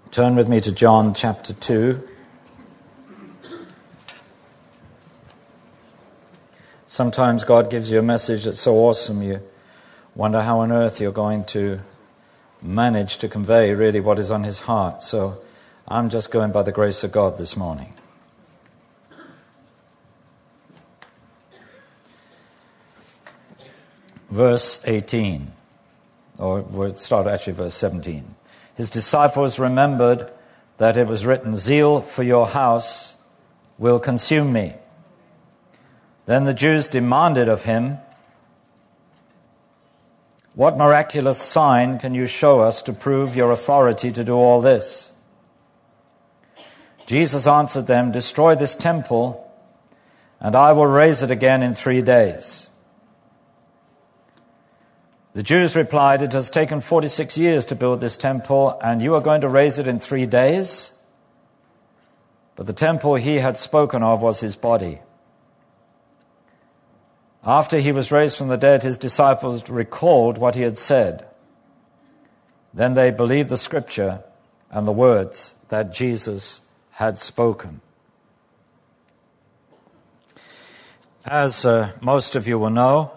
Turn with me to John chapter 2. Sometimes God gives you a message that's so awesome you wonder how on earth you're going to manage to convey really what is on his heart. So I'm just going by the grace of God this morning. Verse 18, or we'll start actually verse 17. His disciples remembered that it was written, "Zeal for your house will consume me." Then the Jews demanded of him, "What miraculous sign can you show us to prove your authority to do all this?" Jesus answered them, "Destroy this temple, and I will raise it again in 3 days." The Jews replied, "It has taken 46 years to build this temple, and you are going to raise it in 3 days?" But the temple he had spoken of was his body. After he was raised from the dead, his disciples recalled what he had said. Then they believed the scripture and the words that Jesus had spoken. As most of you will know,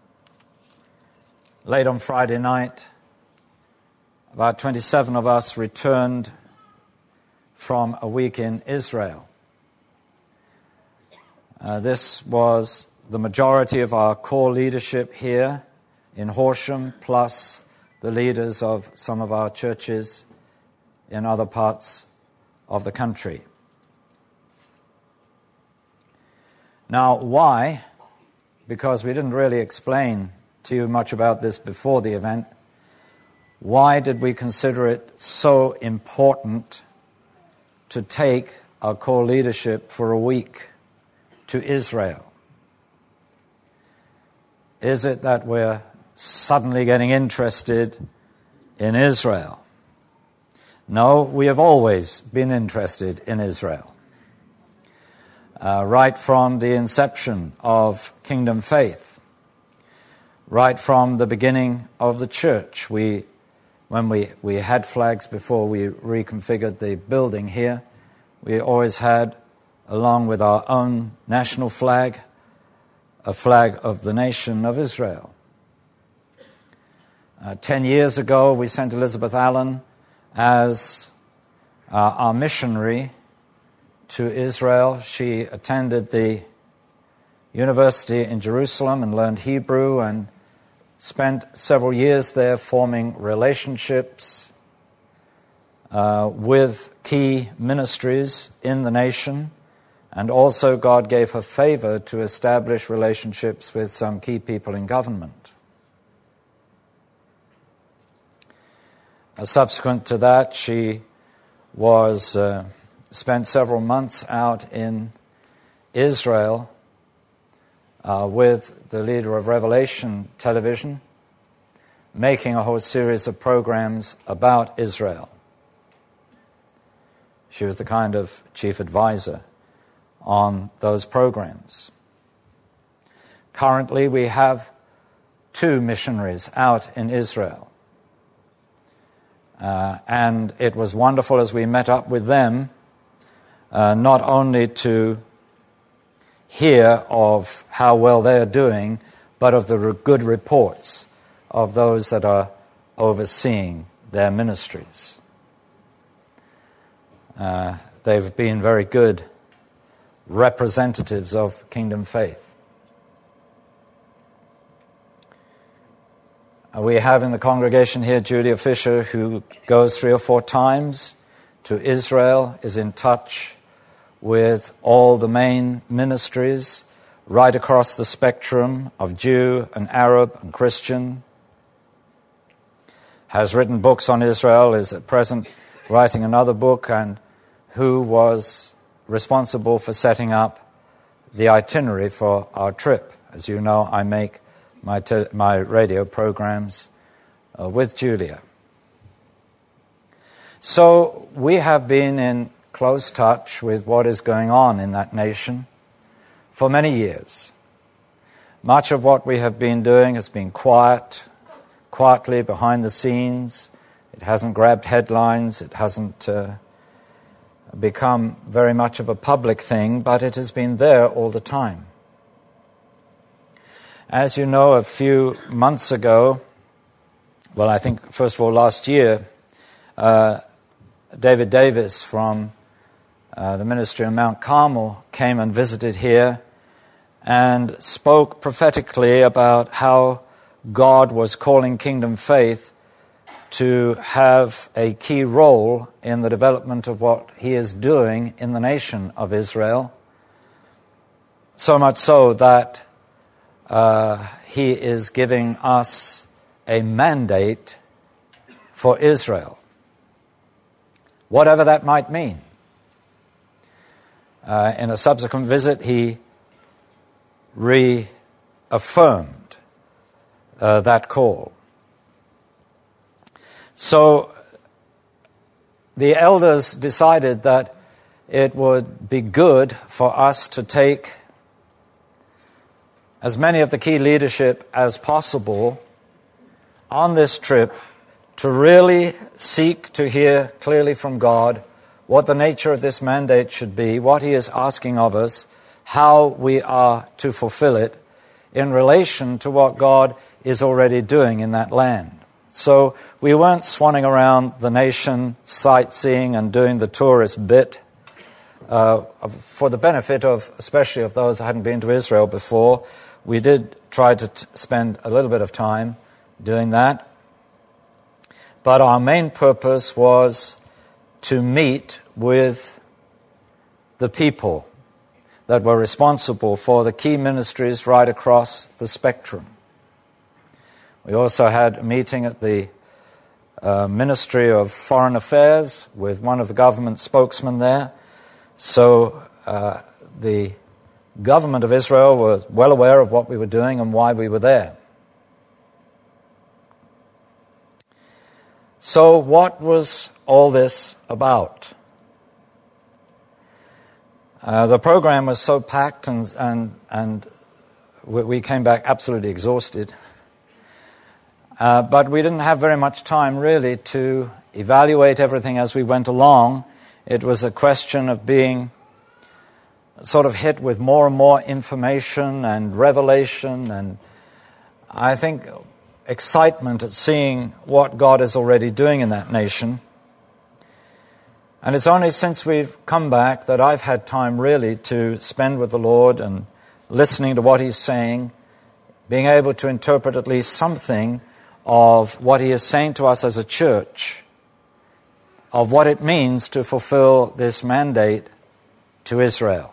late on Friday night, about 27 of us returned from a week in Israel. This was the majority of our core leadership here in Horsham, plus the leaders of some of our churches in other parts of the country. Now, why? Because we didn't really explain to you much about this before the event. Why did we consider it so important to take our core leadership for a week to Israel? Is it that we're suddenly getting interested in Israel? No, we have always been interested in Israel. Right from the inception of Kingdom Faith. Right from the beginning of the church, when we had flags before we reconfigured the building here, we always had, along with our own national flag, a flag of the nation of Israel. 10 years ago, we sent Elizabeth Allen as our missionary to Israel. She attended the university in Jerusalem and learned Hebrew and spent several years there forming relationships with key ministries in the nation, and also God gave her favor to establish relationships with some key people in government. Subsequent to that, she was spent several months out in Israel with the leader of Revelation Television, making a whole series of programs about Israel. She was the kind of chief advisor on those programs. Currently, we have 2 missionaries out in Israel. And it was wonderful as we met up with them, not only to hear of how well they're doing, but of the good reports of those that are overseeing their ministries. They've been very good representatives of Kingdom Faith. We have in the congregation here Julia Fisher, who goes 3 or 4 times to Israel, is in touch with all the main ministries right across the spectrum of Jew and Arab and Christian, has written books on Israel, is at present writing another book, and who was responsible for setting up the itinerary for our trip. As you know, I make my radio programs with Julia. So we have been in close touch with what is going on in that nation for many years. Much of what we have been doing has been quietly behind the scenes. It hasn't grabbed headlines. It hasn't become very much of a public thing, but it has been there all the time. As you know, a few months ago, well, I think first of all last year, David Davis from the ministry on Mount Carmel came and visited here and spoke prophetically about how God was calling Kingdom Faith to have a key role in the development of what He is doing in the nation of Israel, so much so that He is giving us a mandate for Israel, whatever that might mean. In a subsequent visit, he reaffirmed that call. So the elders decided that it would be good for us to take as many of the key leadership as possible on this trip to really seek to hear clearly from God what the nature of this mandate should be, what He is asking of us, how we are to fulfill it in relation to what God is already doing in that land. So we weren't swanning around the nation, sightseeing and doing the tourist bit for the benefit of, especially of those who hadn't been to Israel before. We did try to spend a little bit of time doing that. But our main purpose was to meet with the people that were responsible for the key ministries right across the spectrum. We also had a meeting at the Ministry of Foreign Affairs with one of the government spokesmen there. So the government of Israel was well aware of what we were doing and why we were there. So what was all this about? The program was so packed and we came back absolutely exhausted. But we didn't have very much time really to evaluate everything as we went along. It was a question of being sort of hit with more and more information and revelation and I think excitement at seeing what God is already doing in that nation. And it's only since we've come back that I've had time really to spend with the Lord and listening to what He's saying, being able to interpret at least something of what He is saying to us as a church, of what it means to fulfill this mandate to Israel.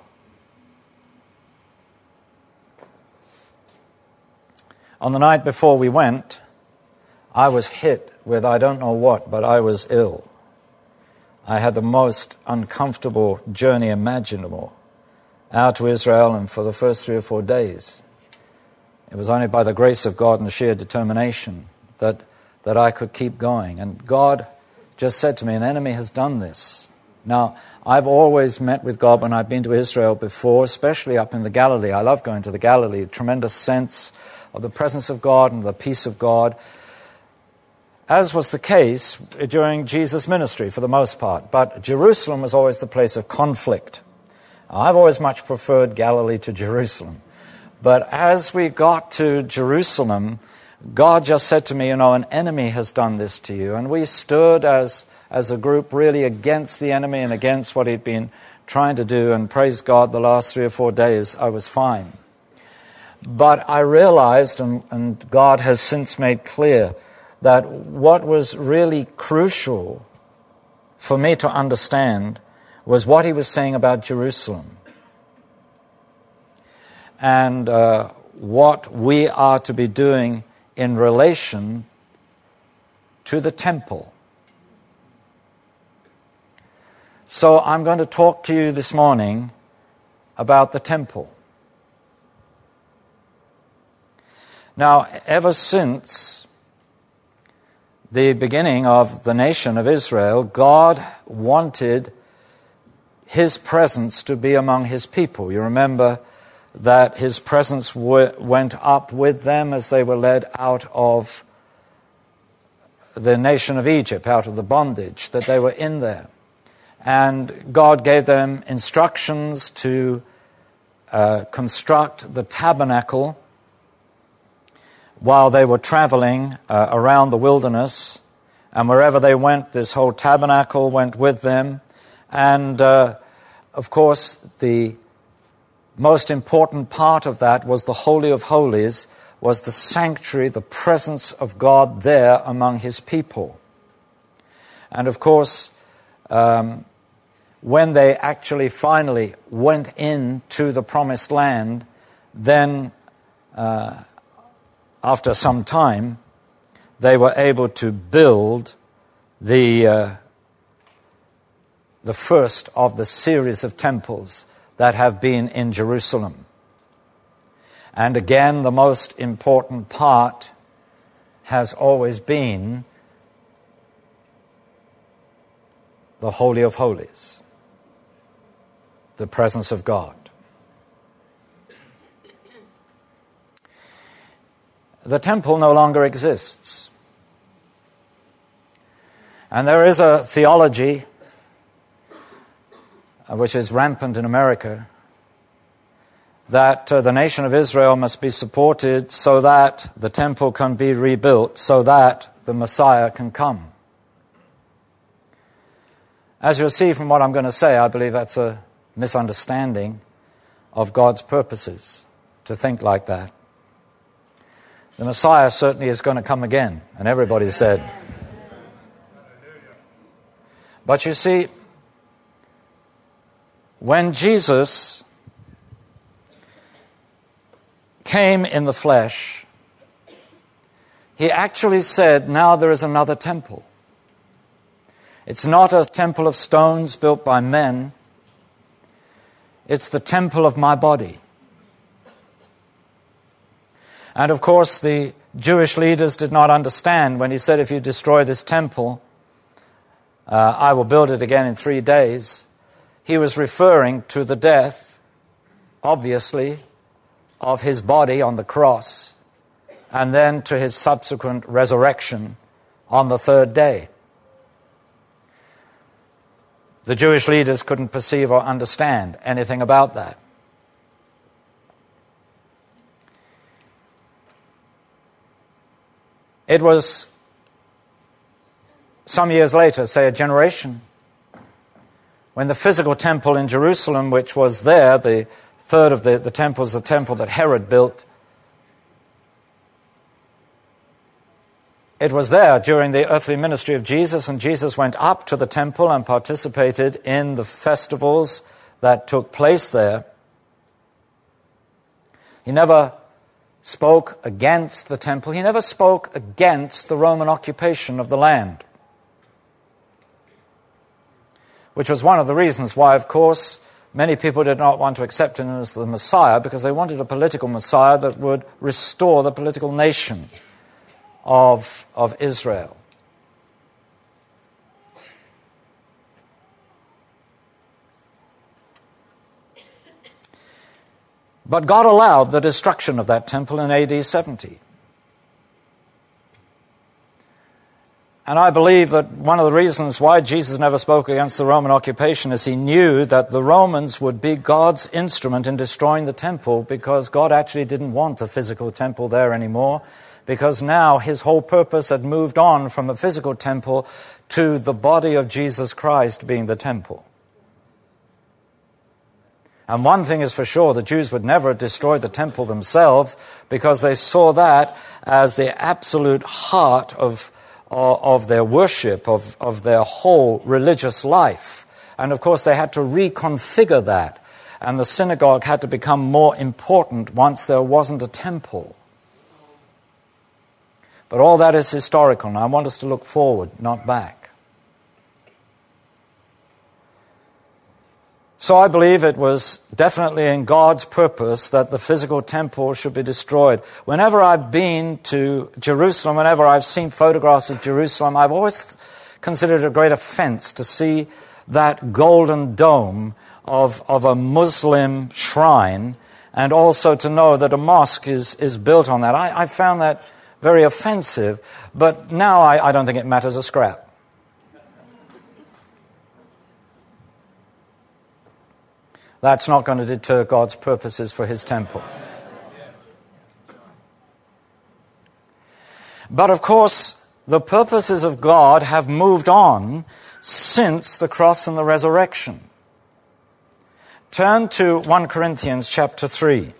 On the night before we went, I was hit with I don't know what, but I was ill. I had the most uncomfortable journey imaginable out to Israel, and for the first 3 or 4 days, it was only by the grace of God and sheer determination that I could keep going. And God just said to me, an enemy has done this. Now, I've always met with God when I've been to Israel before, especially up in the Galilee. I love going to the Galilee, a tremendous sense of the presence of God and the peace of God, as was the case during Jesus' ministry for the most part. But Jerusalem was always the place of conflict. I've always much preferred Galilee to Jerusalem. But as we got to Jerusalem, God just said to me, an enemy has done this to you. And we stood as a group really against the enemy and against what he'd been trying to do. And praise God, the last 3 or 4 days I was fine. But I realized, and God has since made clear, that what was really crucial for me to understand was what He was saying about Jerusalem and what we are to be doing in relation to the temple. So I'm going to talk to you this morning about the temple. Now, ever since the beginning of the nation of Israel, God wanted His presence to be among His people. You remember that His presence went up with them as they were led out of the nation of Egypt out of the bondage, that they were in there. And God gave them instructions to construct the tabernacle while they were traveling around the wilderness. And wherever they went, this whole tabernacle went with them. And, of course, the most important part of that was the Holy of Holies, was the sanctuary, the presence of God there among his people. And, of course, when they actually finally went into the promised land, then after some time, they were able to build the first of the series of temples that have been in Jerusalem. And again, the most important part has always been the Holy of Holies, the presence of God. The temple no longer exists. And there is a theology which is rampant in America, that the nation of Israel must be supported so that the temple can be rebuilt, so that the Messiah can come. As you'll see from what I'm going to say, I believe that's a misunderstanding of God's purposes, to think like that. The Messiah certainly is going to come again, and everybody said. But you see, when Jesus came in the flesh, he actually said, now there is another temple. It's not a temple of stones built by men. It's the temple of my body. And of course, the Jewish leaders did not understand when he said, if you destroy this temple, I will build it again in 3 days. He was referring to the death, obviously, of his body on the cross, and then to his subsequent resurrection on the 3rd day. The Jewish leaders couldn't perceive or understand anything about that. It was some years later, say a generation, when the physical temple in Jerusalem, which was there, the third of the temples, the temple that Herod built, it was there during the earthly ministry of Jesus, and Jesus went up to the temple and participated in the festivals that took place there. He never spoke against the temple. He never spoke against the Roman occupation of the land, which was one of the reasons why, of course, many people did not want to accept him as the Messiah, because they wanted a political Messiah that would restore the political nation of Israel. But God allowed the destruction of that temple in AD 70. And I believe that one of the reasons why Jesus never spoke against the Roman occupation is he knew that the Romans would be God's instrument in destroying the temple, because God actually didn't want a physical temple there anymore, because now his whole purpose had moved on from a physical temple to the body of Jesus Christ being the temple. And one thing is for sure, the Jews would never destroy the temple themselves, because they saw that as the absolute heart of their worship, of their whole religious life. And of course they had to reconfigure that, and the synagogue had to become more important once there wasn't a temple. But all that is historical, and I want us to look forward, not back. So I believe it was definitely in God's purpose that the physical temple should be destroyed. Whenever I've been to Jerusalem, whenever I've seen photographs of Jerusalem, I've always considered it a great offense to see that golden dome of a Muslim shrine, and also to know that a mosque is built on that. I found that very offensive, but now I don't think it matters a scrap. That's not going to deter God's purposes for his temple. But of course, the purposes of God have moved on since the cross and the resurrection. Turn to 1 Corinthians chapter 3.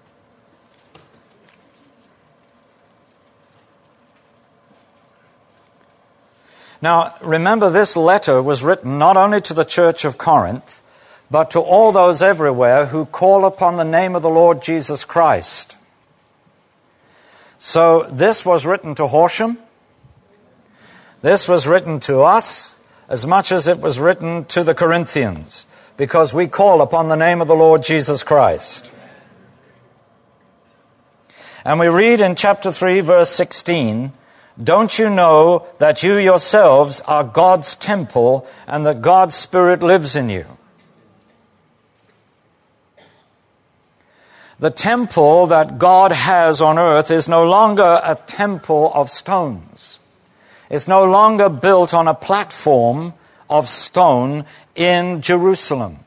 Now, remember, this letter was written not only to the church of Corinth, but to all those everywhere who call upon the name of the Lord Jesus Christ. So this was written to Horsham. This was written to us as much as it was written to the Corinthians, because we call upon the name of the Lord Jesus Christ. And we read in chapter 3, verse 16, "Don't you know that you yourselves are God's temple and that God's Spirit lives in you?" The temple that God has on earth is no longer a temple of stones. It's no longer built on a platform of stone in Jerusalem.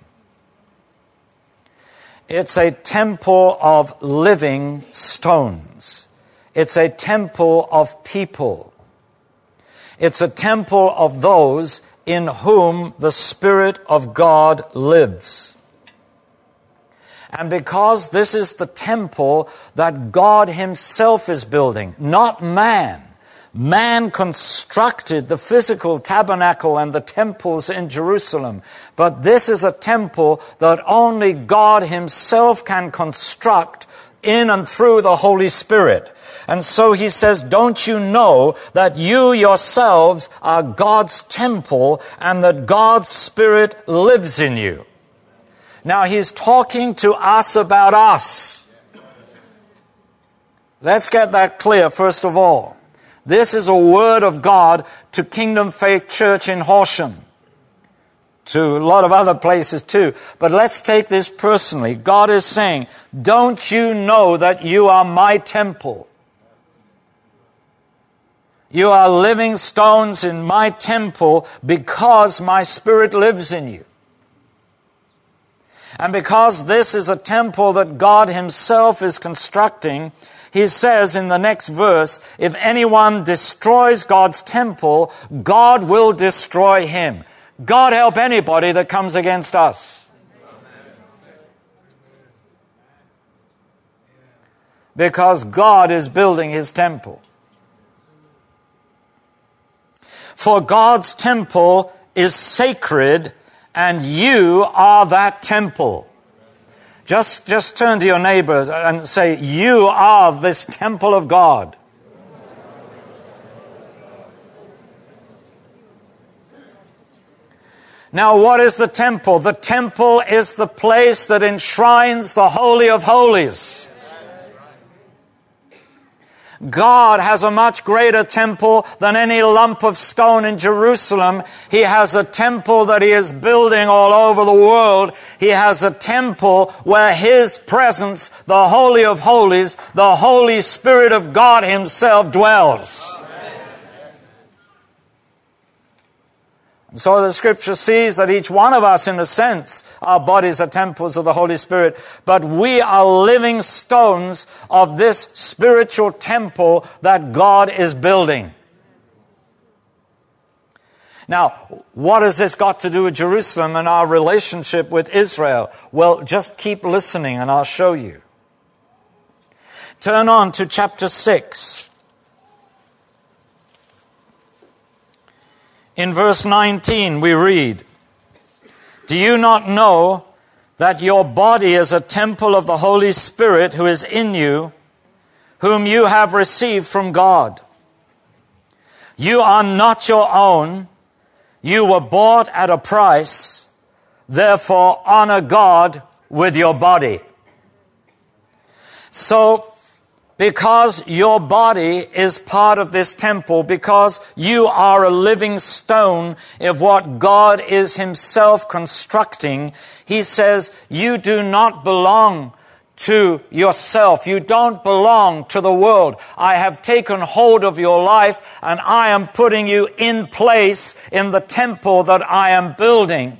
It's a temple of living stones. It's a temple of people. It's a temple of those in whom the Spirit of God lives. And because this is the temple that God himself is building, not man. Man constructed the physical tabernacle and the temples in Jerusalem. But this is a temple that only God himself can construct in and through the Holy Spirit. And so he says, don't you know that you yourselves are God's temple and that God's Spirit lives in you? Now he's talking to us about us. Let's get that clear first of all. This is a word of God to Kingdom Faith Church in Horsham, to a lot of other places too. But let's take this personally. God is saying, don't you know that you are my temple? You are living stones in my temple because my Spirit lives in you. And because this is a temple that God himself is constructing, he says in the next verse, if anyone destroys God's temple, God will destroy him. God help anybody that comes against us. Because God is building his temple. For God's temple is sacred, and you are that temple. Just turn to your neighbors and say, you are this temple of God. Now, what is the temple? The temple is the place that enshrines the Holy of Holies. God has a much greater temple than any lump of stone in Jerusalem. He has a temple that he is building all over the world. He has a temple where his presence, the Holy of Holies, the Holy Spirit of God himself dwells. So the Scripture sees that each one of us, in a sense, our bodies are temples of the Holy Spirit, but we are living stones of this spiritual temple that God is building. Now, what has this got to do with Jerusalem and our relationship with Israel? Well, just keep listening and I'll show you. Turn on to chapter 6. In verse 19 we read, do you not know that your body is a temple of the Holy Spirit who is in you, whom you have received from God? You are not your own. You were bought at a price. Therefore, honor God with your body. So, because your body is part of this temple, because you are a living stone of what God is himself constructing, he says you do not belong to yourself. You don't belong to the world. I have taken hold of your life, and I am putting you in place in the temple that I am building.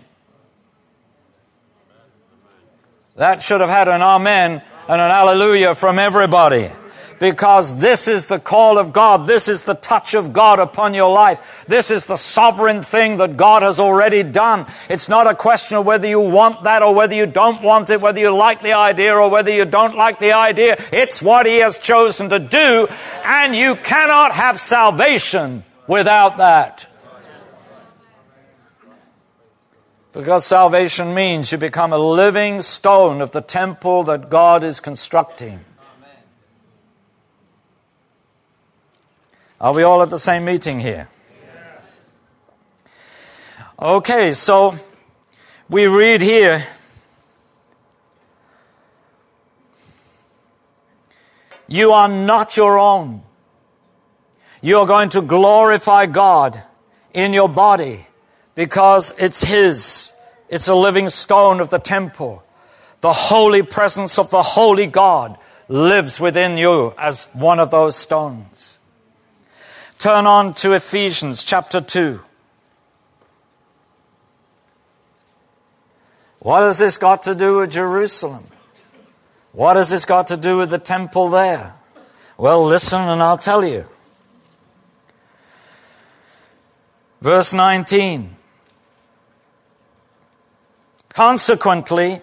That should have had an amen and an hallelujah from everybody. Because this is the call of God. This is the touch of God upon your life. This is the sovereign thing that God has already done. It's not a question of whether you want that or whether you don't want it, whether you like the idea or whether you don't like the idea. It's what He has chosen to do, and you cannot have salvation without that. Because salvation means you become a living stone of the temple that God is constructing. Are we all at the same meeting here? Okay, so we read here, you are not your own. You are going to glorify God in your body because it's His. It's a living stone of the temple. The holy presence of the holy God lives within you as one of those stones. Turn on to Ephesians chapter 2. What has this got to do with Jerusalem? What has this got to do with the temple there? Well, listen and I'll tell you. Verse 19. Consequently,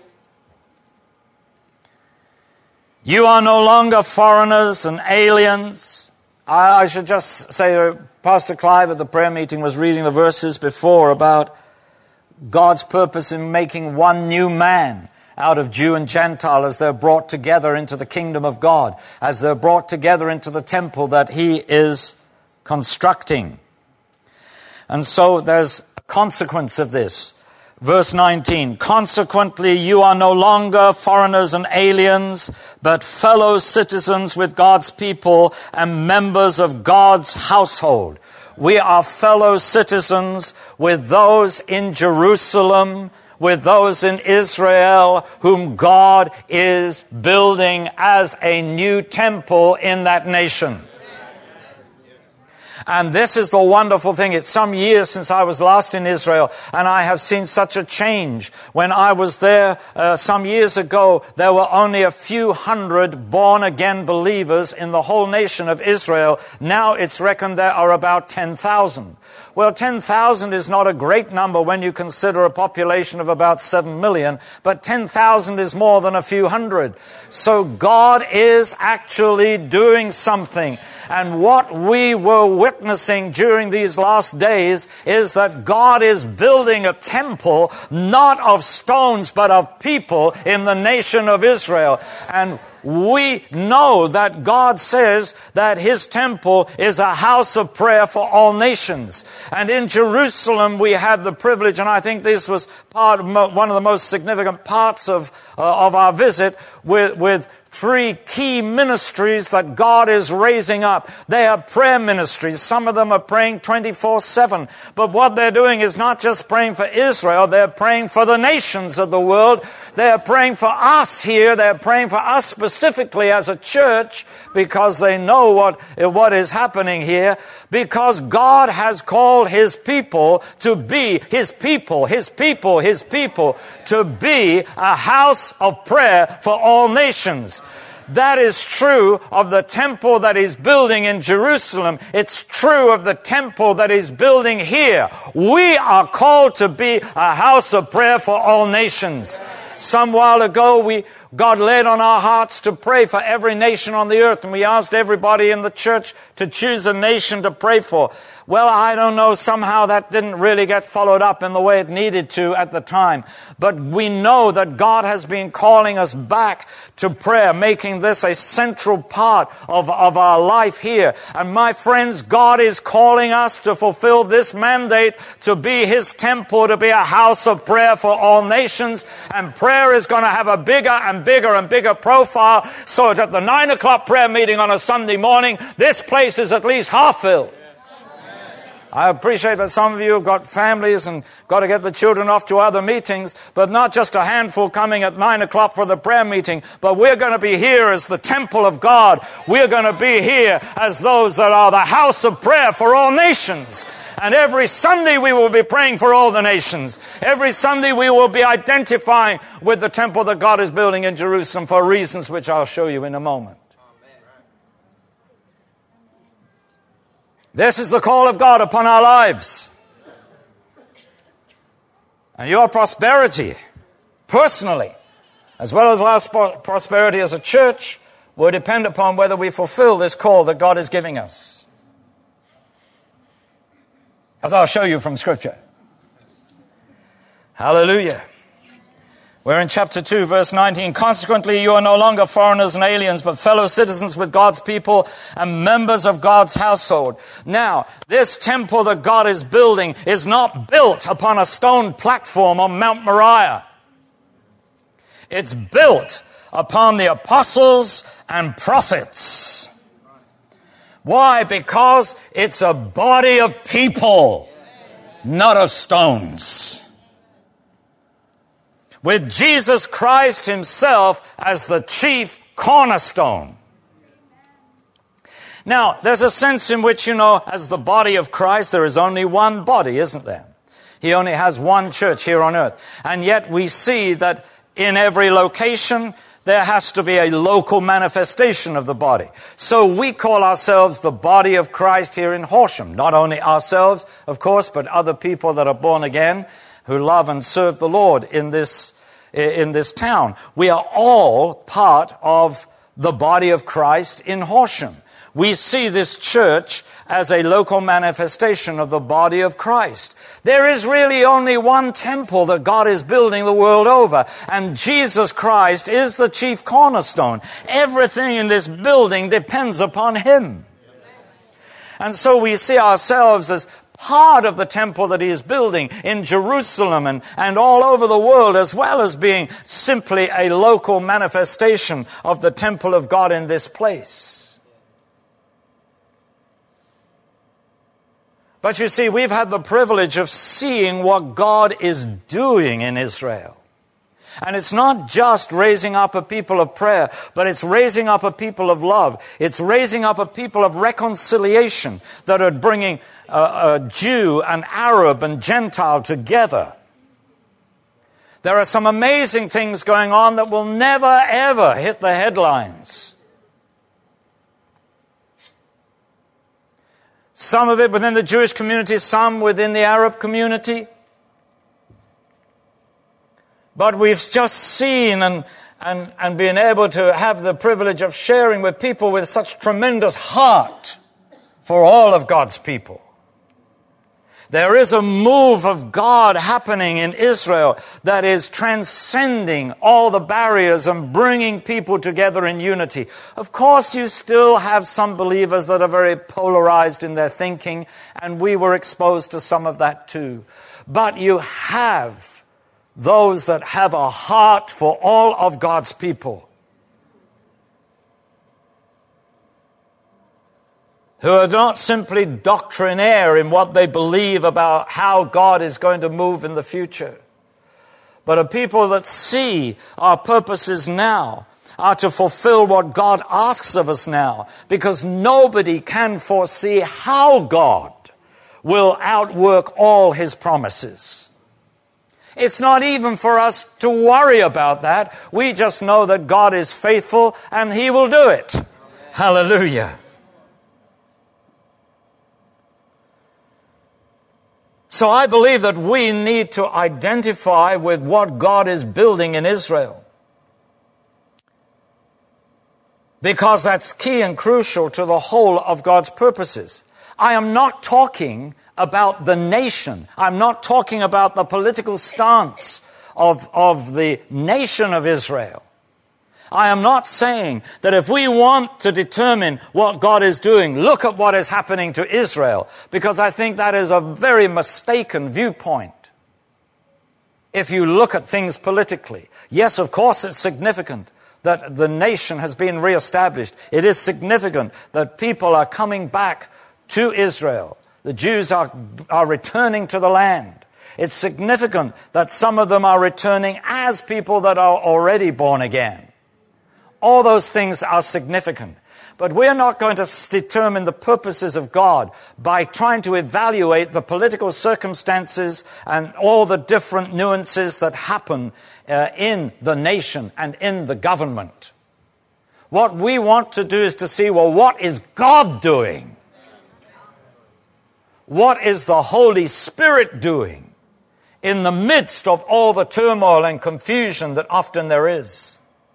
you are no longer foreigners and aliens. I should just say Pastor Clive at the prayer meeting was reading the verses before about God's purpose in making one new man out of Jew and Gentile as they're brought together into the kingdom of God, as they're brought together into the temple that He is constructing. And so there's a consequence of this. Verse 19, consequently, you are no longer foreigners and aliens, but fellow citizens with God's people and members of God's household. We are fellow citizens with those in Jerusalem, with those in Israel, whom God is building as a new temple in that nation. And this is the wonderful thing. It's some years since I was last in Israel, and I have seen such a change. When I was there some years ago, there were only a few hundred born-again believers in the whole nation of Israel. Now it's reckoned there are about 10,000. Well, 10,000 is not a great number when you consider a population of about 7 million, but 10,000 is more than a few hundred. So God is actually doing something. And what we were witnessing during these last days is that God is building a temple, not of stones, but of people in the nation of Israel. And we know that God says that His temple is a house of prayer for all nations. And in Jerusalem we had the privilege, and I think this was one of the most significant parts of our visit, with three key ministries that God is raising up. They are prayer ministries. Some of them are praying 24/7. But what they're doing is not just praying for Israel, they're praying for the nations of the world. They're praying for us here. They're praying for us specifically as a church because they know what is happening here. Because God has called His people to be His people, to be a house of prayer for all nations. That is true of the temple that He's building in Jerusalem. It's true of the temple that He's building here. We are called to be a house of prayer for all nations. Some while ago, God laid on our hearts to pray for every nation on the earth, and we asked everybody in the church to choose a nation to pray for. Well, I don't know, somehow that didn't really get followed up in the way it needed to at the time. But we know that God has been calling us back to prayer, making this a central part of our life here. And my friends, God is calling us to fulfill this mandate, to be His temple, to be a house of prayer for all nations. And prayer is going to have a bigger and bigger and bigger profile, so that at the 9 o'clock prayer meeting on a Sunday morning, this place is at least half filled. I appreciate that some of you have got families and got to get the children off to other meetings, but not just a handful coming at 9 o'clock for the prayer meeting, but we're going to be here as the temple of God. We're going to be here as those that are the house of prayer for all nations. And every Sunday we will be praying for all the nations. Every Sunday we will be identifying with the temple that God is building in Jerusalem for reasons which I'll show you in a moment. This is the call of God upon our lives. And your prosperity, personally, as well as our prosperity as a church, will depend upon whether we fulfill this call that God is giving us. As I'll show you from Scripture. Hallelujah. We're in chapter 2, verse 19. Consequently, you are no longer foreigners and aliens, but fellow citizens with God's people and members of God's household. Now, this temple that God is building is not built upon a stone platform on Mount Moriah. It's built upon the apostles and prophets. Why? Because it's a body of people, not of stones. With Jesus Christ himself as the chief cornerstone. Now, there's a sense in which, as the body of Christ, there is only one body, isn't there? He only has one church here on earth. And yet we see that in every location, there has to be a local manifestation of the body. So we call ourselves the body of Christ here in Horsham. Not only ourselves, of course, but other people that are born again, who love and serve the Lord in this town. We are all part of the body of Christ in Horsham. We see this church as a local manifestation of the body of Christ. There is really only one temple that God is building the world over, and Jesus Christ is the chief cornerstone. Everything in this building depends upon him. And so we see ourselves as part of the temple that he is building in Jerusalem and all over the world, as well as being simply a local manifestation of the temple of God in this place. But you see, we've had the privilege of seeing what God is doing in Israel. And it's not just raising up a people of prayer, but it's raising up a people of love. It's raising up a people of reconciliation that are bringing a Jew, an Arab, and Gentile together. There are some amazing things going on that will never, ever hit the headlines. Some of it within the Jewish community, some within the Arab community. But we've just seen and been able to have the privilege of sharing with people with such tremendous heart for all of God's people. There is a move of God happening in Israel that is transcending all the barriers and bringing people together in unity. Of course, you still have some believers that are very polarized in their thinking, and we were exposed to some of that too. But you have those that have a heart for all of God's people, who are not simply doctrinaire in what they believe about how God is going to move in the future, but are people that see our purposes now are to fulfill what God asks of us now, because nobody can foresee how God will outwork all his promises. It's not even for us to worry about that. We just know that God is faithful and he will do it. Amen. Hallelujah. So I believe that we need to identify with what God is building in Israel, because that's key and crucial to the whole of God's purposes. I am not talking about the nation. I'm not talking about the political stance of the nation of Israel. I am not saying that if we want to determine what God is doing, look at what is happening to Israel, because I think that is a very mistaken viewpoint. If you look at things politically, yes, of course it's significant that the nation has been reestablished. It is significant that people are coming back to Israel, The Jews are returning to the land. It's significant that some of them are returning as people that are already born again. All those things are significant. But we're not going to determine the purposes of God by trying to evaluate the political circumstances and all the different nuances that happen in the nation and in the government. What we want to do is to see, well, what is God doing? What is the Holy Spirit doing in the midst of all the turmoil and confusion that often there is?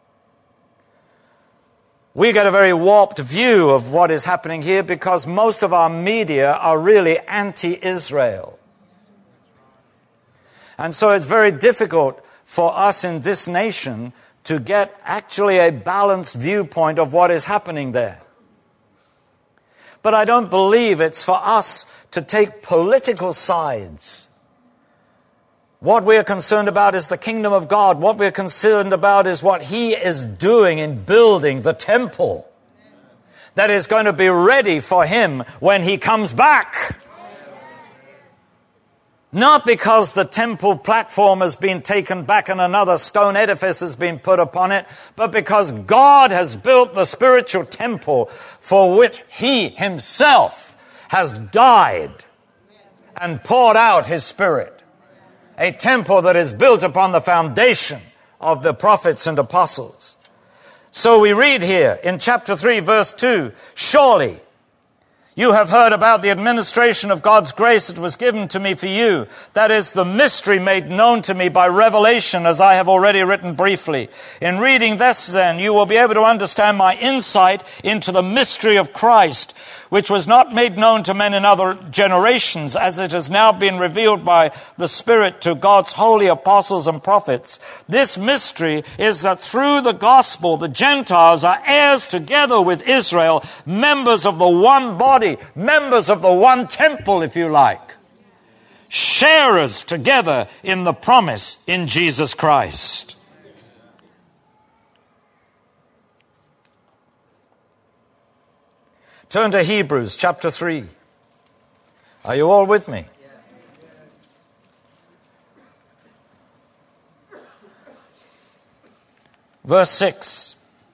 We get a very warped view of what is happening here because most of our media are really anti-Israel. And so it's very difficult for us in this nation to get actually a balanced viewpoint of what is happening there. But I don't believe it's for us to take political sides. What we are concerned about is the kingdom of God. What we are concerned about is what He is doing in building the temple that is going to be ready for Him when He comes back. Not because the temple platform has been taken back and another stone edifice has been put upon it, but because God has built the spiritual temple for which He Himself has died and poured out His Spirit. A temple that is built upon the foundation of the prophets and apostles. So we read here in chapter 3, verse 2, surely you have heard about the administration of God's grace that was given to me for you. That is the mystery made known to me by revelation, as I have already written briefly. In reading this, then, you will be able to understand my insight into the mystery of Christ, which was not made known to men in other generations, as it has now been revealed by the Spirit to God's holy apostles and prophets. This mystery is that through the gospel, the Gentiles are heirs together with Israel, members of the one body, members of the one temple, if you like, sharers together in the promise in Jesus Christ. Turn to Hebrews chapter 3. Are you all with me? Verse 6.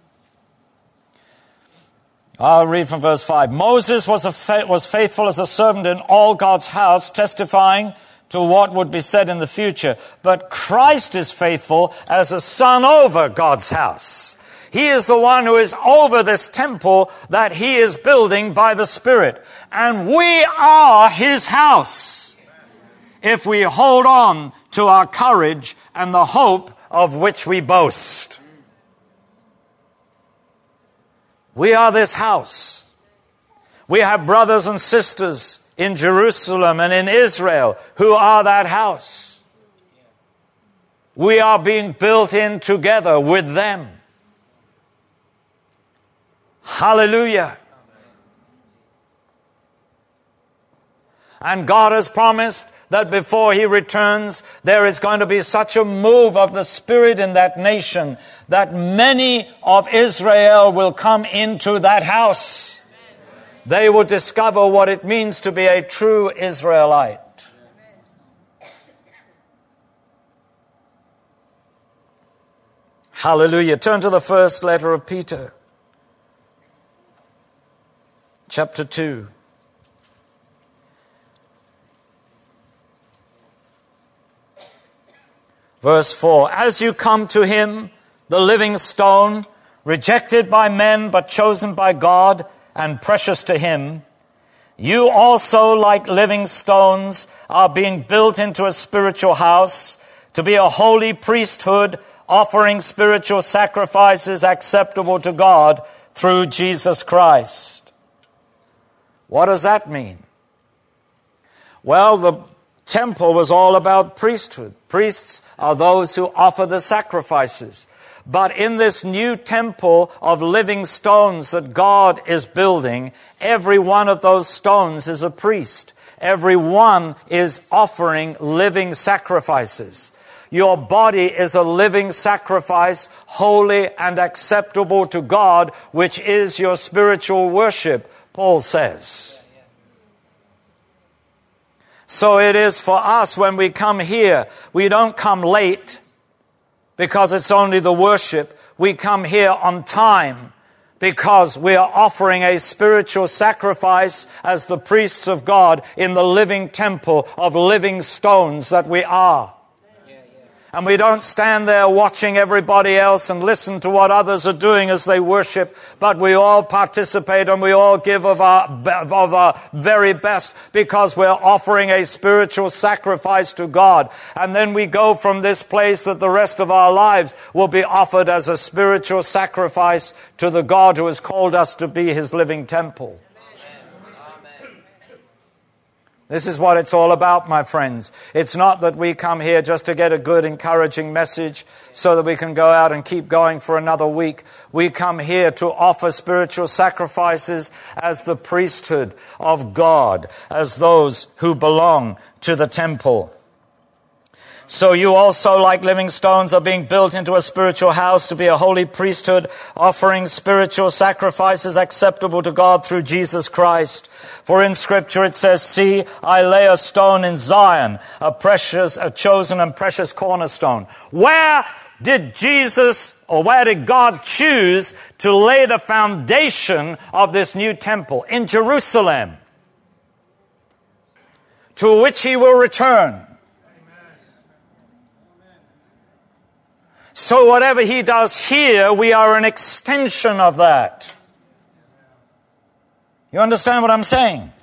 I'll read from verse 5. Moses was faithful as a servant in all God's house, testifying to what would be said in the future. But Christ is faithful as a son over God's house. He is the one who is over this temple that He is building by the Spirit. And we are His house if we hold on to our courage and the hope of which we boast. We are this house. We have brothers and sisters in Jerusalem and in Israel who are that house. We are being built in together with them. Hallelujah. And God has promised that before He returns, there is going to be such a move of the Spirit in that nation that many of Israel will come into that house. They will discover what it means to be a true Israelite. Hallelujah. Turn to the first letter of Peter. Chapter 2. Verse 4. As you come to Him, the living stone, rejected by men but chosen by God and precious to Him, you also, like living stones, are being built into a spiritual house to be a holy priesthood, offering spiritual sacrifices acceptable to God through Jesus Christ. What does that mean? Well, the temple was all about priesthood. Priests are those who offer the sacrifices. But in this new temple of living stones that God is building, every one of those stones is a priest. Every one is offering living sacrifices. Your body is a living sacrifice, holy and acceptable to God, which is your spiritual worship, Paul says. So it is for us when we come here. We don't come late because it's only the worship. We come here on time because we are offering a spiritual sacrifice as the priests of God in the living temple of living stones that we are. And we don't stand there watching everybody else and listen to what others are doing as they worship, but we all participate and we all give of our very best because we're offering a spiritual sacrifice to God. And then we go from this place that the rest of our lives will be offered as a spiritual sacrifice to the God who has called us to be His living temple. This is what it's all about, my friends. It's not that we come here just to get a good, encouraging message so that we can go out and keep going for another week. We come here to offer spiritual sacrifices as the priesthood of God, as those who belong to the temple. So you also, like living stones, are being built into a spiritual house to be a holy priesthood, offering spiritual sacrifices acceptable to God through Jesus Christ. For in Scripture it says, "See, I lay a stone in Zion, a chosen and precious cornerstone." Where did God choose to lay the foundation of this new temple? In Jerusalem, to which He will return. So whatever He does here, we are an extension of that. You understand what I'm saying?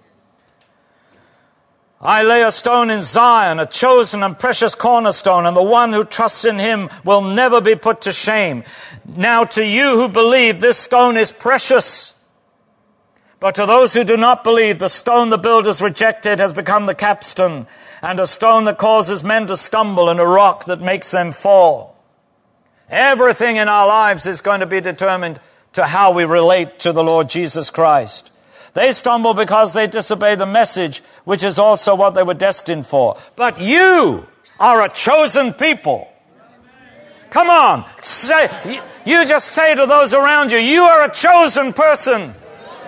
I lay a stone in Zion, a chosen and precious cornerstone, and the one who trusts in Him will never be put to shame. Now to you who believe, this stone is precious. But to those who do not believe, the stone the builders rejected has become the capstone, and a stone that causes men to stumble, and a rock that makes them fall. Everything in our lives is going to be determined to how we relate to the Lord Jesus Christ. They stumble because they disobey the message, which is also what they were destined for. But you are a chosen people. Come on, you just say to those around you, you are a chosen person.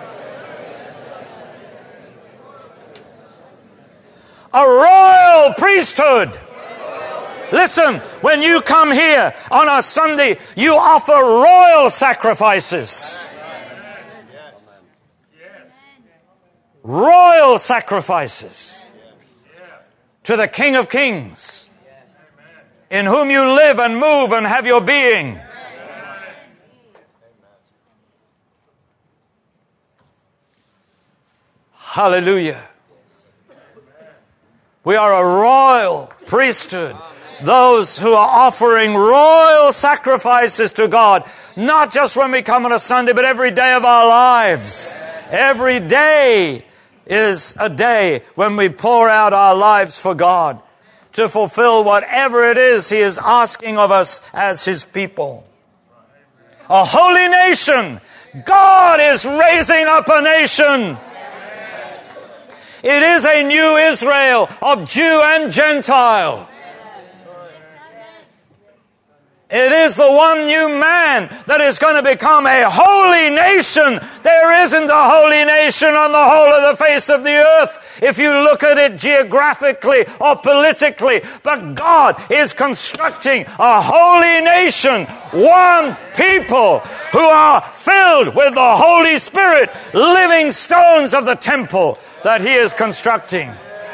A royal priesthood. Listen, when you come here on a Sunday, you offer royal sacrifices. Royal sacrifices to the King of Kings, in whom you live and move and have your being. Hallelujah. We are a royal priesthood. Those who are offering royal sacrifices to God, not just when we come on a Sunday, but every day of our lives. Every day is a day when we pour out our lives for God to fulfill whatever it is He is asking of us as His people. A holy nation. God is raising up a nation. It is a new Israel of Jew and Gentile. It is the one new man that is going to become a holy nation. There isn't a holy nation on the whole of the face of the earth if you look at it geographically or politically. But God is constructing a holy nation, one people who are filled with the Holy Spirit, living stones of the temple that He is constructing.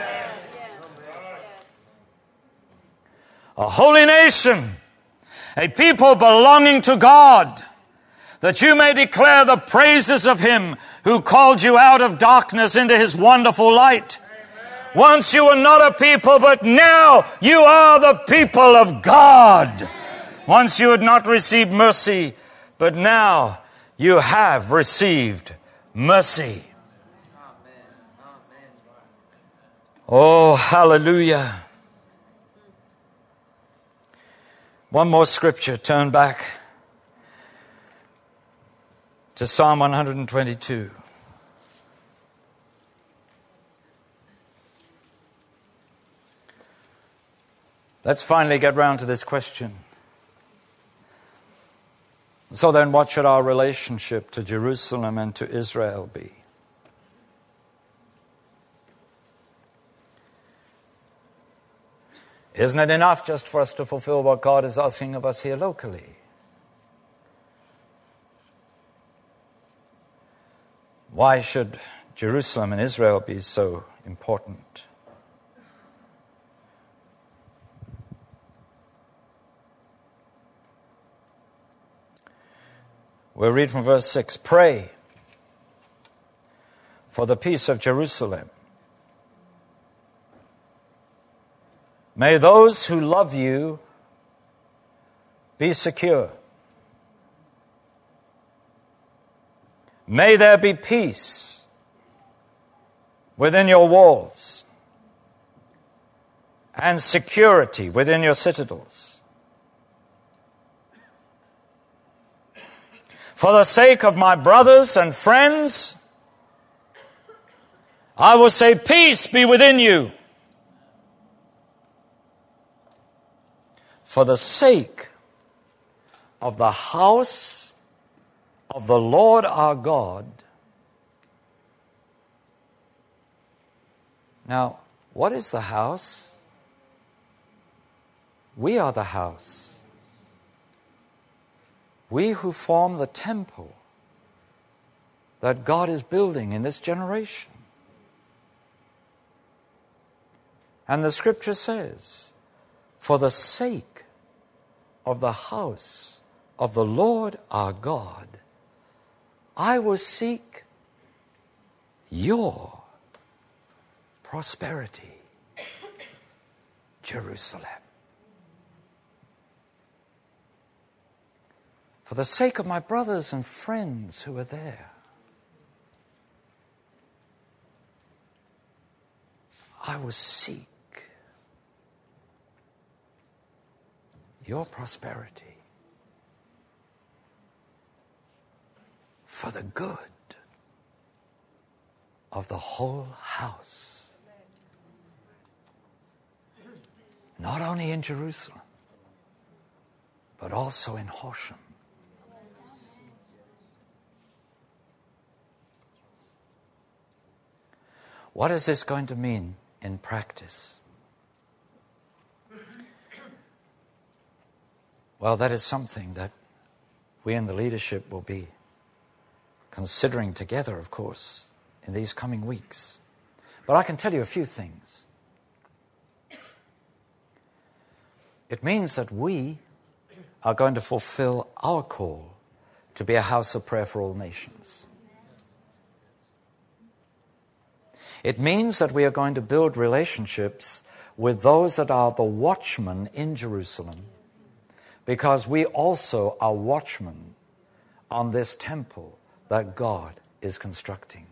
A holy nation. A people belonging to God, that you may declare the praises of Him who called you out of darkness into His wonderful light. Once you were not a people, but now you are the people of God. Once you had not received mercy, but now you have received mercy. Oh, hallelujah. One more scripture. Turn back to Psalm 122. Let's finally get round to this question. So then, what should our relationship to Jerusalem and to Israel be? Isn't it enough just for us to fulfill what God is asking of us here locally? Why should Jerusalem and Israel be so important? We'll read from verse 6. Pray for the peace of Jerusalem. May those who love you be secure. May there be peace within your walls and security within your citadels. For the sake of my brothers and friends, I will say, peace be within you. For the sake of the house of the Lord our God. Now, what is the house? We are the house. We who form the temple that God is building in this generation. And the scripture says, for the sake of the house of the Lord our God, I will seek your prosperity, Jerusalem. For the sake of my brothers and friends who are there, I will seek your prosperity for the good of the whole house. Not only in Jerusalem, but also in Horsham. What is this going to mean in practice? Well, that is something that we in the leadership will be considering together, of course, in these coming weeks. But I can tell you a few things. It means that we are going to fulfill our call to be a house of prayer for all nations. It means that we are going to build relationships with those that are the watchmen in Jerusalem, because we also are watchmen on this temple that God is constructing.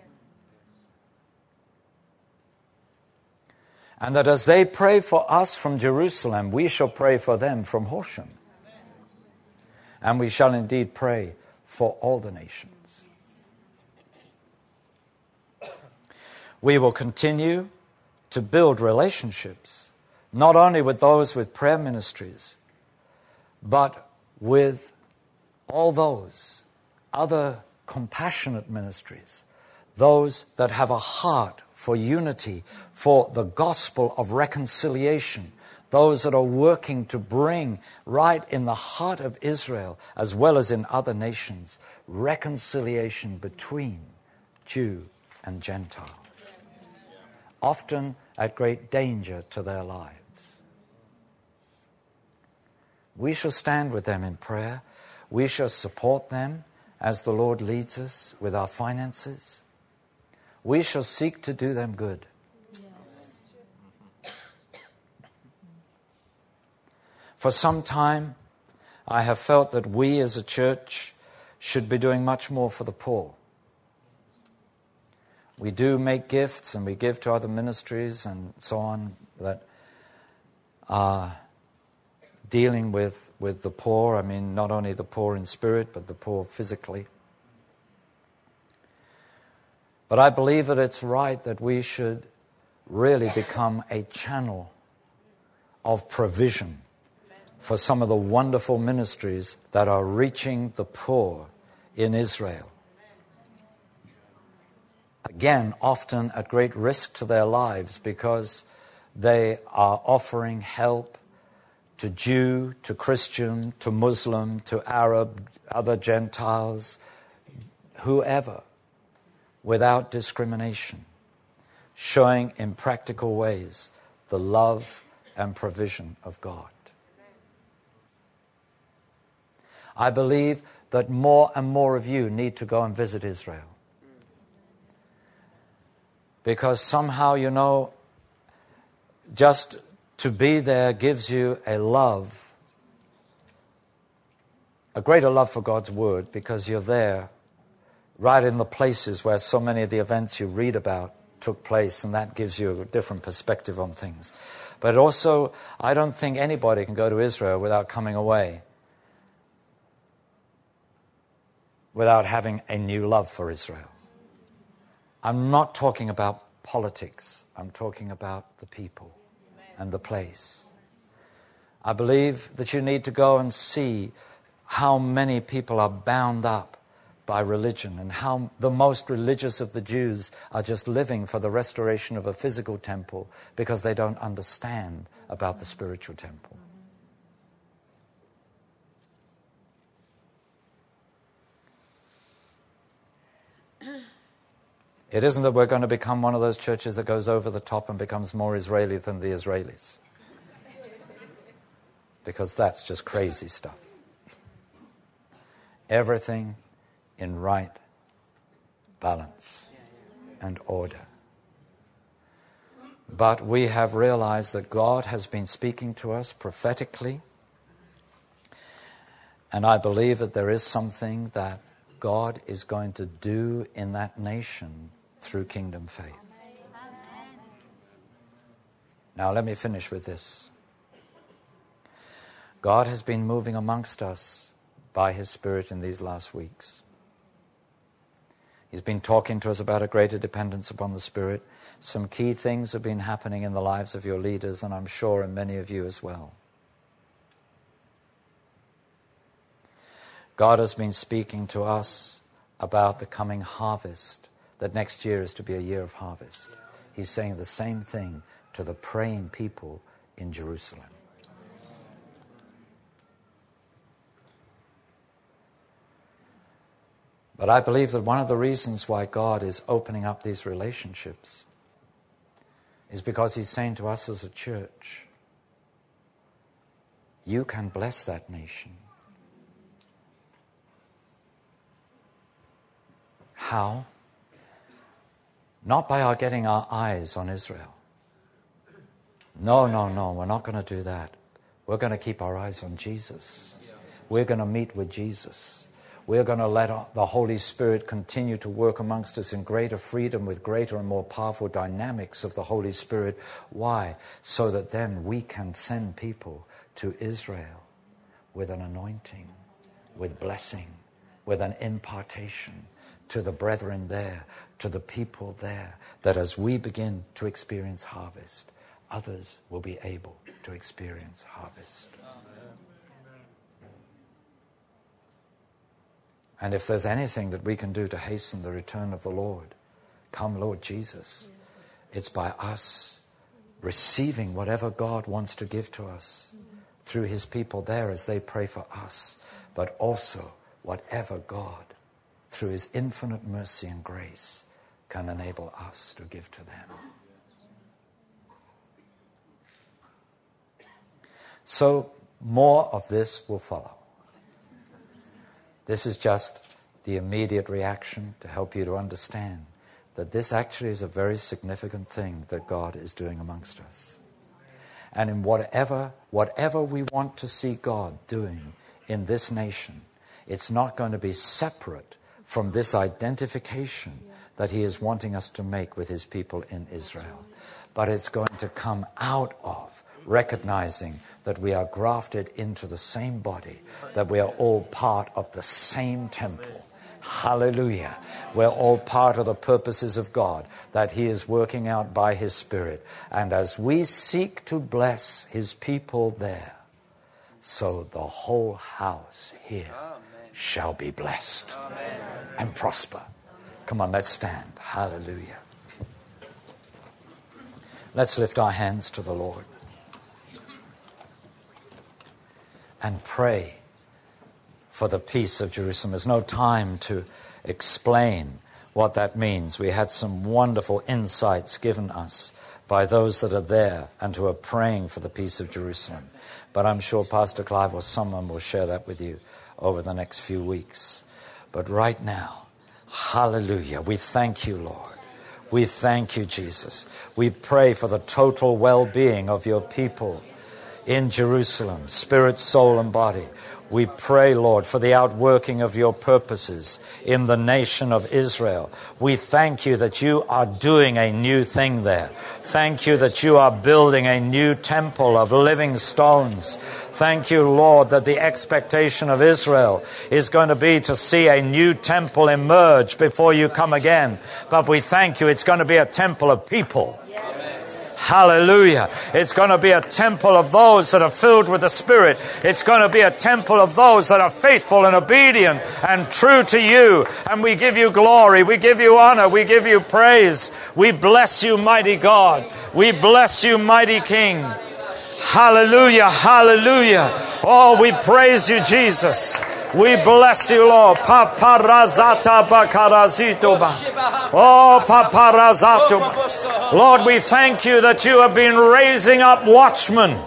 And that as they pray for us from Jerusalem, we shall pray for them from Horsham. And we shall indeed pray for all the nations. We will continue to build relationships, not only with those with prayer ministries, but with all those other compassionate ministries, those that have a heart for unity, for the gospel of reconciliation, those that are working to bring right in the heart of Israel, as well as in other nations, reconciliation between Jew and Gentile, often at great danger to their lives. We shall stand with them in prayer. We shall support them as the Lord leads us with our finances. We shall seek to do them good. For some time, I have felt that we as a church should be doing much more for the poor. We do make gifts and we give to other ministries and so on that are dealing with the poor. I mean, not only the poor in spirit, but the poor physically. But I believe that it's right that we should really become a channel of provision for some of the wonderful ministries that are reaching the poor in Israel. Again, often at great risk to their lives, because they are offering help to Jew, to Christian, to Muslim, to Arab, other Gentiles, whoever, without discrimination, showing in practical ways the love and provision of God. I believe that more and more of you need to go and visit Israel. Because somehow, you know, just to be there gives you a love, a greater love for God's Word, because you're there right in the places where so many of the events you read about took place, and that gives you a different perspective on things. But also, I don't think anybody can go to Israel without coming away without having a new love for Israel. I'm not talking about politics. I'm talking about the people and the place. I believe that you need to go and see how many people are bound up by religion, and how the most religious of the Jews are just living for the restoration of a physical temple because they don't understand about the spiritual temple. It isn't that we're going to become one of those churches that goes over the top and becomes more Israeli than the Israelis, because that's just crazy stuff. Everything in right balance and order. But we have realized that God has been speaking to us prophetically, and I believe that there is something that God is going to do in that nation through Kingdom Faith. Now let me finish with this. God has been moving amongst us by His Spirit in these last weeks. He's been talking to us about a greater dependence upon the Spirit. Some key things have been happening in the lives of your leaders, and I'm sure in many of you as well. God has been speaking to us about the coming harvest, that next year is to be a year of harvest. He's saying the same thing to the praying people in Jerusalem. But I believe that one of the reasons why God is opening up these relationships is because He's saying to us as a church, you can bless that nation. How? Not by our getting our eyes on Israel. No, we're not going to do that. We're going to keep our eyes on Jesus. We're going to meet with Jesus. We're going to let the Holy Spirit continue to work amongst us in greater freedom with greater and more powerful dynamics of the Holy Spirit. Why? So that then we can send people to Israel with an anointing, with blessing, with an impartation to the brethren there, to the people there, that as we begin to experience harvest, others will be able to experience harvest. And if there's anything that we can do to hasten the return of the Lord, come Lord Jesus, it's by us receiving whatever God wants to give to us through His people there as they pray for us, but also whatever God, through His infinite mercy and grace, can enable us to give to them. So more of this will follow. This is just the immediate reaction to help you to understand that this actually is a very significant thing that God is doing amongst us. And in whatever we want to see God doing in this nation, it's not going to be separate from this identification that He is wanting us to make with His people in Israel. But it's going to come out of recognizing that we are grafted into the same body, that we are all part of the same temple. Hallelujah. We're all part of the purposes of God that He is working out by His Spirit. And as we seek to bless His people there, so the whole house here shall be blessed and prosper. Come on, let's stand. Hallelujah. Let's lift our hands to the Lord and pray for the peace of Jerusalem. There's no time to explain what that means. We had some wonderful insights given us by those that are there and who are praying for the peace of Jerusalem. But I'm sure Pastor Clive or someone will share that with you over the next few weeks. But right now, hallelujah, we thank you, Lord. We thank you, Jesus. We pray for the total well-being of your people in Jerusalem, spirit, soul, and body. We pray, Lord, for the outworking of your purposes in the nation of Israel. We thank you that you are doing a new thing there. Thank you that you are building a new temple of living stones. Thank you, Lord, that the expectation of Israel is going to be to see a new temple emerge before you come again. But we thank you, it's going to be a temple of people. Hallelujah. It's going to be a temple of those that are filled with the Spirit. It's going to be a temple of those that are faithful and obedient and true to you. And we give you glory. We give you honor. We give you praise. We bless you, mighty God. We bless you, mighty King. Hallelujah. Hallelujah. Oh, we praise you, Jesus. We bless you, Lord. Paparazata bakarazito ba. Oh, paparazato. Lord, we thank you that you have been raising up watchmen.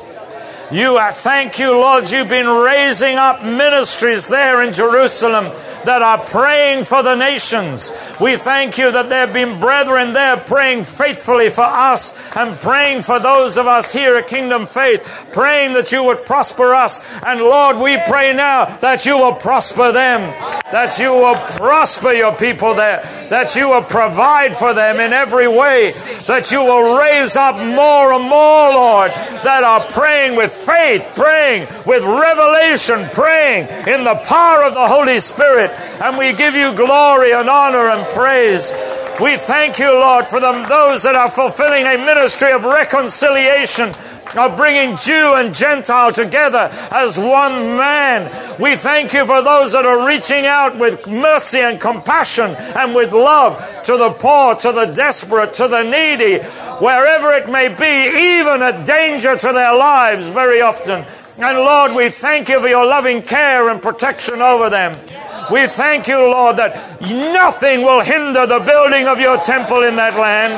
Thank you, Lord, you've been raising up ministries there in Jerusalem that are praying for the nations. We thank you that there have been brethren there praying faithfully for us and praying for those of us here at Kingdom Faith, praying that you would prosper us. And Lord, we pray now that you will prosper them, that you will prosper your people there, that you will provide for them in every way, that you will raise up more and more, Lord, that are praying with faith, praying with revelation, praying in the power of the Holy Spirit. And we give you glory and honor and praise. We thank you, Lord, for those that are fulfilling a ministry of reconciliation, of bringing Jew and Gentile together as one man. We thank you for those that are reaching out with mercy and compassion and with love to the poor, to the desperate, to the needy, wherever it may be, even a danger to their lives very often. And Lord, we thank you for your loving care and protection over them. We thank you, Lord, that nothing will hinder the building of your temple in that land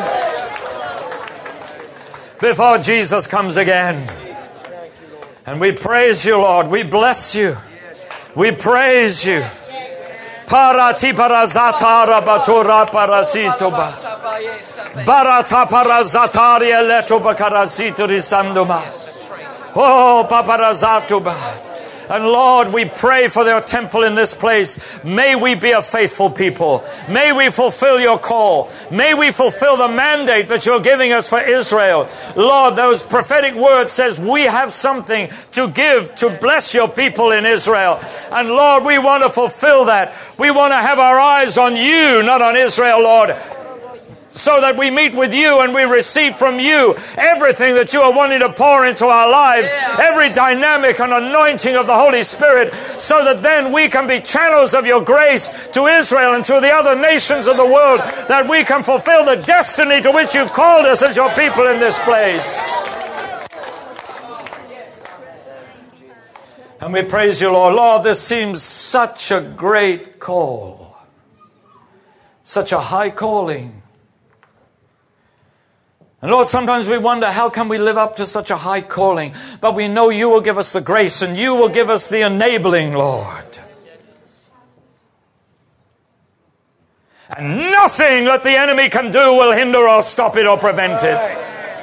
before Jesus comes again. And we praise you, Lord. We bless you. We praise you. Parati parazatara batura parasitoba. Barata parazataria letoba karasito risandoma. Oh, paparazatoba. And Lord, we pray for your temple in this place. May we be a faithful people. May we fulfill your call. May we fulfill the mandate that you're giving us for Israel. Lord, those prophetic words says we have something to give to bless your people in Israel. And Lord, we want to fulfill that. We want to have our eyes on you, not on Israel, Lord, so that we meet with you and we receive from you everything that you are wanting to pour into our lives, every dynamic and anointing of the Holy Spirit, so that then we can be channels of your grace to Israel and to the other nations of the world, that we can fulfill the destiny to which you've called us as your people in this place. And we praise you, Lord. Lord, this seems such a great call, such a high calling. And Lord, sometimes we wonder, how can we live up to such a high calling? But we know you will give us the grace and you will give us the enabling, Lord. And nothing that the enemy can do will hinder or stop it or prevent it.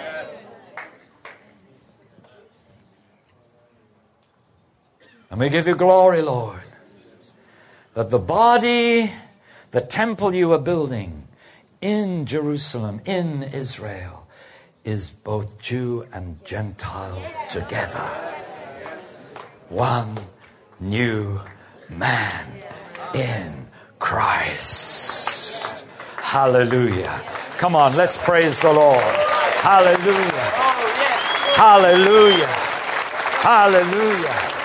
And we give you glory, Lord, that the body, the temple you are building in Jerusalem, in Israel, is both Jew and Gentile together. One new man in Christ. Hallelujah. Come on, let's praise the Lord. Hallelujah. Hallelujah. Hallelujah.